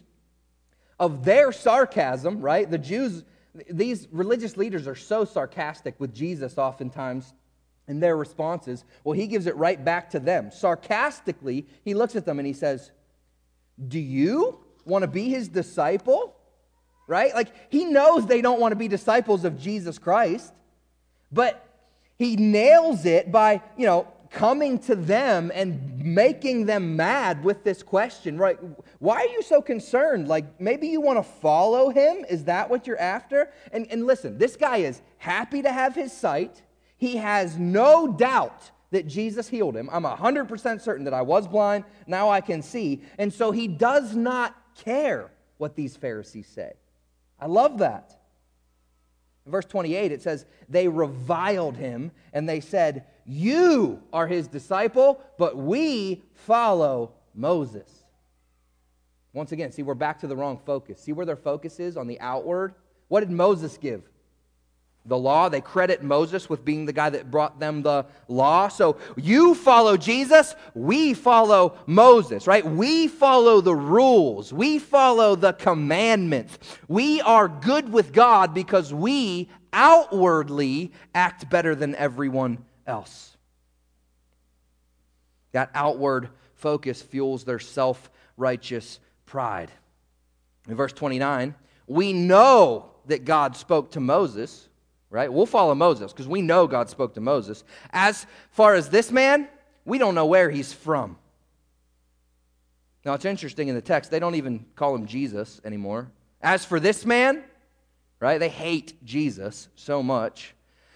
of their sarcasm, right? The Jews, these religious leaders are so sarcastic with Jesus oftentimes in their responses. Well, he gives it right back to them. Sarcastically, he looks at them and he says, do you want to be his disciple? right? Like, he knows they don't want to be disciples of Jesus Christ, but he nails it by, you know, coming to them and making them mad with this question, right? Why are you so concerned? Like, maybe you want to follow him? Is that what you're after? And, and listen, this guy is happy to have his sight. He has no doubt that Jesus healed him. I'm one hundred percent certain that I was blind, now I can see. And so he does not care what these Pharisees say. I love that. In verse twenty-eight, it says, they reviled him, and they said, you are his disciple, but we follow Moses. Once again, see, we're back to the wrong focus. See where their focus is on the outward? What did Moses give? The law. They credit Moses with being the guy that brought them the law. So you follow Jesus, we follow Moses, right? We follow the rules. We follow the commandments. We are good with God because we outwardly act better than everyone else. That outward focus fuels their self-righteous pride. In verse twenty-nine, we know that God spoke to Moses. Right? We'll follow Moses because we know God spoke to Moses. As far as this man, we don't know where he's from. Now, it's interesting in the text, they don't even call him Jesus anymore. As for this man, right, they hate Jesus so much.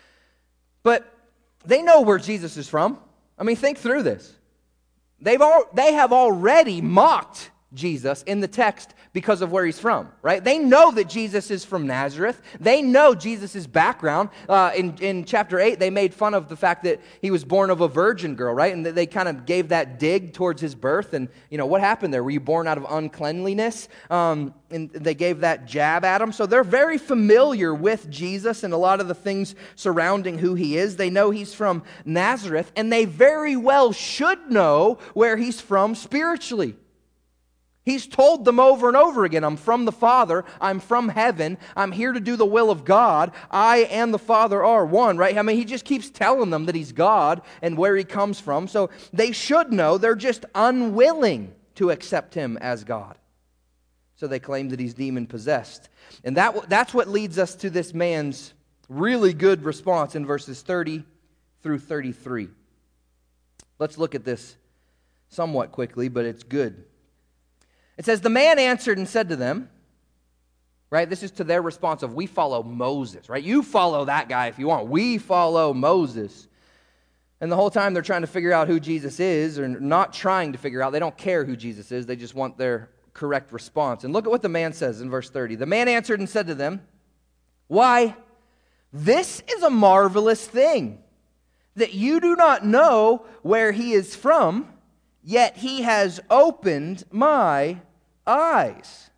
But they know where Jesus is from. I mean, think through this. They've all, they have already mocked Jesus in the text because of where he's from, right? They know that Jesus is from Nazareth. They know Jesus' background. Uh, in, in chapter eight, they made fun of the fact that he was born of a virgin girl, right? And they kind of gave that dig towards his birth. And, you know, what happened there? Were you born out of uncleanliness? Um, and they gave that jab at him. So they're very familiar with Jesus and a lot of the things surrounding who he is. They know he's from Nazareth, and they very well should know where he's from spiritually. He's told them over and over again, I'm from the Father, I'm from heaven, I'm here to do the will of God, I and the Father are one, right? I mean, he just keeps telling them that he's God and where he comes from, so they should know. They're just unwilling to accept him as God. So they claim that he's demon-possessed. And that that's what leads us to this man's really good response in verses thirty through thirty-three. Let's look at this somewhat quickly, but it's good. It says, the man answered and said to them, right? This is to their response of, we follow Moses, right? You follow that guy if you want. We follow Moses. And the whole time they're trying to figure out who Jesus is, or not trying to figure out. They don't care who Jesus is. They just want their correct response. And look at what the man says in verse thirty. The man answered and said to them, why, this is a marvelous thing, that you do not know where he is from, yet he has opened my eyes.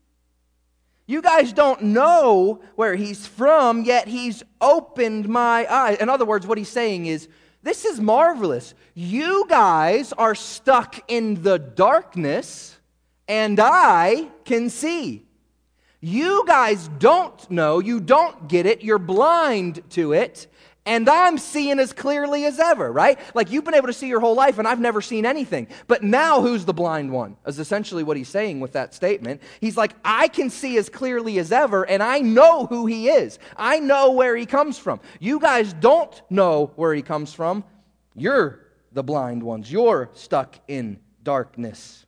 You guys don't know where he's from, yet he's opened my eyes. In other words, what he's saying is, this is marvelous. You guys are stuck in the darkness, and I can see. You guys don't know, you don't get it, you're blind to it, and I'm seeing as clearly as ever, right? Like, you've been able to see your whole life, and I've never seen anything. But now who's the blind one? Is essentially what he's saying with that statement. He's like, I can see as clearly as ever, and I know who he is. I know where he comes from. You guys don't know where he comes from. You're the blind ones. You're stuck in darkness.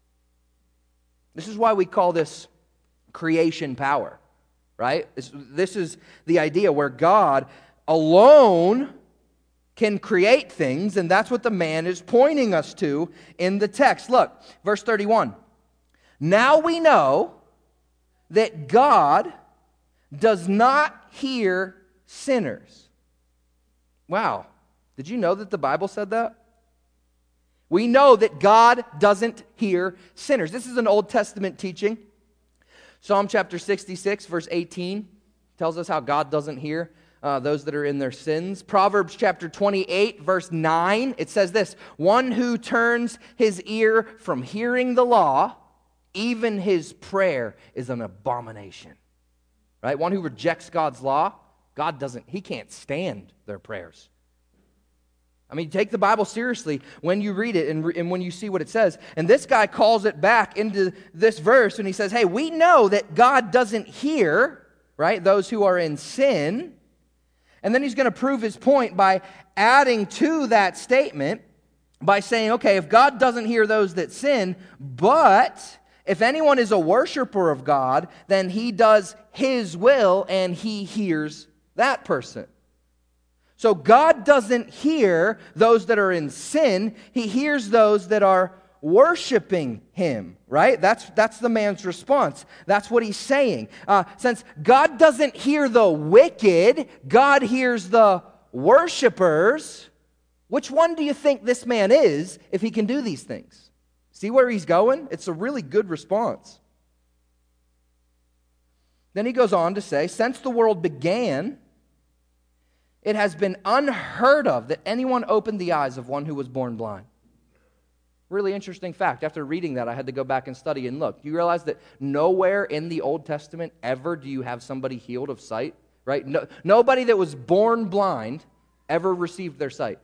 This is why we call this creation power, right? This, this is the idea where God alone can create things, and that's what the man is pointing us to in the text. Look, verse thirty-one. Now we know that God does not hear sinners. Wow. Did you know that the Bible said that? We know that God doesn't hear sinners. This is an Old Testament teaching. Psalm chapter sixty-six, verse eighteen tells us how God doesn't hear Uh, those that are in their sins. Proverbs chapter twenty-eight, verse nine, it says this, one who turns his ear from hearing the law, even his prayer is an abomination. Right? One who rejects God's law, God doesn't, he can't stand their prayers. I I mean, take the Bible seriously when you read it and, and when you see what it says. And this guy calls it back into this verse, and he says, hey, we know that God doesn't hear, right, those who are in sin. And then he's going to prove his point by adding to that statement by saying, okay, if God doesn't hear those that sin, but if anyone is a worshiper of God, then he does his will and he hears that person. So God doesn't hear those that are in sin. He hears those that are worshiping him, right? That's, that's the man's response. That's what he's saying. Uh, since God doesn't hear the wicked, God hears the worshipers. Which one do you think this man is if he can do these things? See where he's going? It's a really good response. Then he goes on to say, since the world began, it has been unheard of that anyone opened the eyes of one who was born blind. Really interesting fact. After reading that, I had to go back and study and look. Do you realize that nowhere in the Old Testament ever do you have somebody healed of sight? Right? No, nobody that was born blind ever received their sight.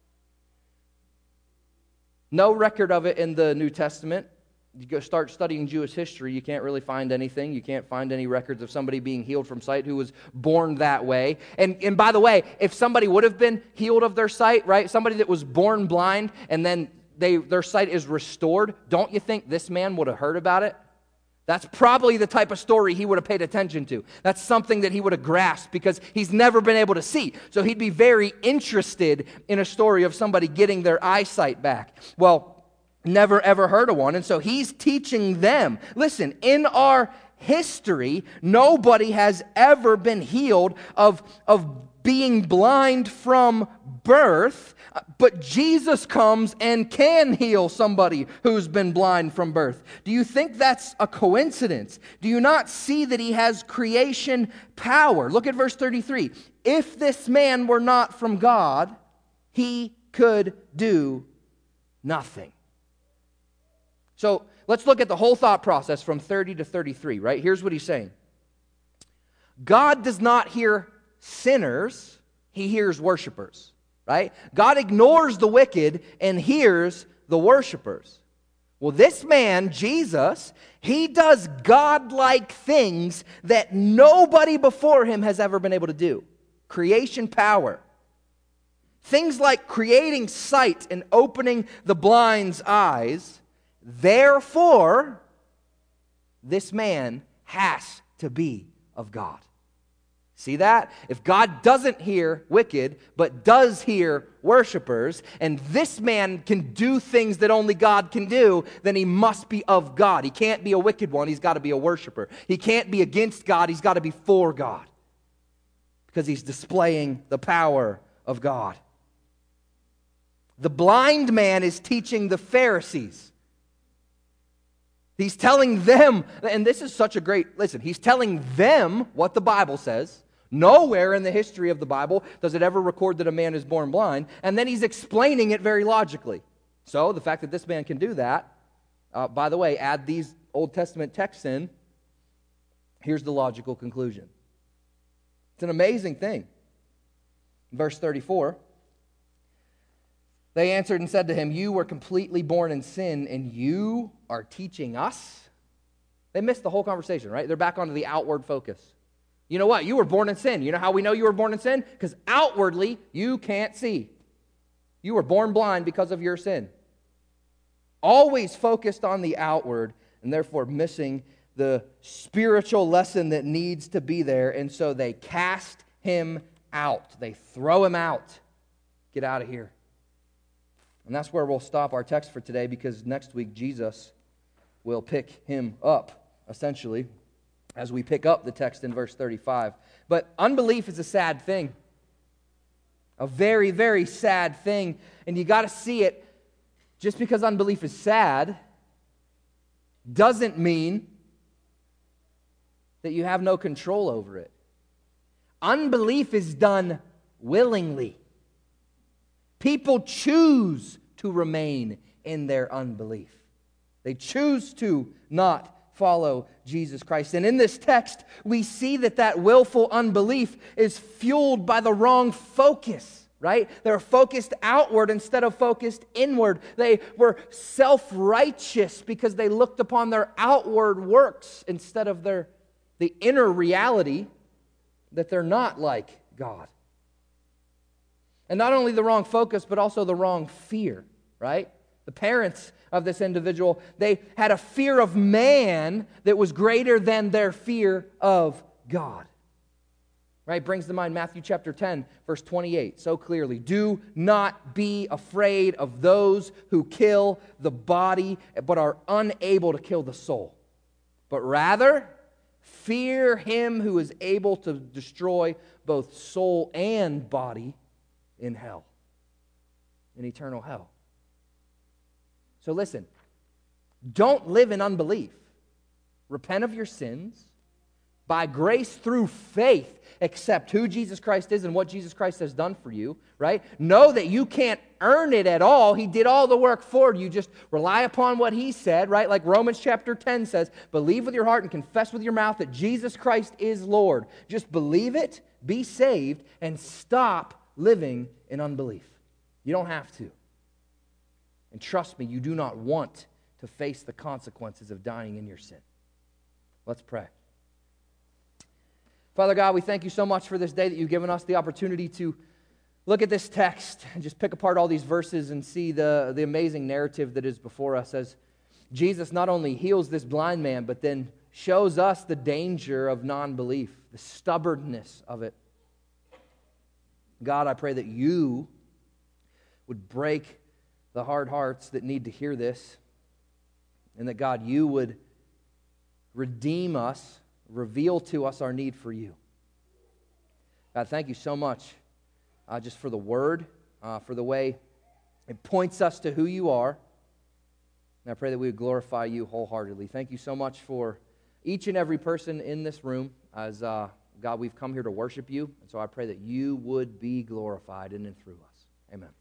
No record of it in the New Testament. You go start studying Jewish history, you can't really find anything. You can't find any records of somebody being healed from sight who was born that way. And, and by the way, if somebody would have been healed of their sight, right, somebody that was born blind and then they their sight is restored, don't you think this man would have heard about it? That's probably the type of story he would have paid attention to. That's something that he would have grasped because he's never been able to see. So he'd be very interested in a story of somebody getting their eyesight back. Well, never ever heard of one. And so he's teaching them. Listen, in our history, nobody has ever been healed of, of being blind from birth. But Jesus comes and can heal somebody who's been blind from birth. Do you think that's a coincidence? Do you not see that he has creation power? Look at verse thirty-three. If this man were not from God, he could do nothing. So let's look at the whole thought process from thirty to thirty-three, right? Here's what he's saying. God does not hear sinners, he hears worshipers. Right? God ignores the wicked and hears the worshipers. Well, this man, Jesus, he does God-like things that nobody before him has ever been able to do. Creation power. Things like creating sight and opening the blind's eyes. Therefore, this man has to be of God. See that? If God doesn't hear wicked, but does hear worshipers, and this man can do things that only God can do, then he must be of God. He can't be a wicked one, he's got to be a worshiper. He can't be against God, he's got to be for God. Because he's displaying the power of God. The blind man is teaching the Pharisees. He's telling them, and this is such a great, listen, he's telling them what the Bible says. Nowhere in the history of the Bible does it ever record that a man is born blind. And then he's explaining it very logically. So the fact that this man can do that, uh, by the way, add these Old Testament texts in, here's the logical conclusion. It's an amazing thing. Verse thirty-four, they answered and said to him, you were completely born in sin, and you are teaching us? They missed the whole conversation, right? They're back onto the outward focus. You know what? You were born in sin. You know how we know you were born in sin? Because outwardly, you can't see. You were born blind because of your sin. Always focused on the outward, and therefore missing the spiritual lesson that needs to be there. And so they cast him out. They throw him out. Get out of here. And that's where we'll stop our text for today, because next week Jesus will pick him up, essentially, as we pick up the text in verse thirty-five. But unbelief is a sad thing. A very, very sad thing. And you got to see it. Just because unbelief is sad doesn't mean that you have no control over it. Unbelief is done willingly. People choose to remain in their unbelief. They choose to not follow Jesus Christ. And in this text, we see that that willful unbelief is fueled by the wrong focus. right? They were focused outward instead of focused inward. They were self-righteous because they looked upon their outward works instead of their the inner reality that they're not like God. And not only the wrong focus, but also the wrong fear, right? The parents of this individual, they had a fear of man that was greater than their fear of God. Right? Brings to mind Matthew chapter ten, verse twenty-eight, so clearly. Do not be afraid of those who kill the body, but are unable to kill the soul. But rather, fear him who is able to destroy both soul and body in hell, in eternal hell. So listen, don't live in unbelief. Repent of your sins. By grace through faith, accept who Jesus Christ is and what Jesus Christ has done for you, right? Know that you can't earn it at all. He did all the work for you. Just rely upon what He said, right? Like Romans chapter ten says, believe with your heart and confess with your mouth that Jesus Christ is Lord. Just believe it, be saved, and stop living in unbelief. You don't have to. And trust me, you do not want to face the consequences of dying in your sin. Let's pray. Father God, we thank you so much for this day that you've given us the opportunity to look at this text and just pick apart all these verses and see the, the amazing narrative that is before us as Jesus not only heals this blind man, but then shows us the danger of non-belief, the stubbornness of it. God, I pray that you would break the hard hearts that need to hear this, and that, God, you would redeem us, reveal to us our need for you. God, thank you so much uh, just for the word, uh, for the way it points us to who you are. And I pray that we would glorify you wholeheartedly. Thank you so much for each and every person in this room. As uh, God, we've come here to worship you. And so I pray that you would be glorified in and through us. Amen.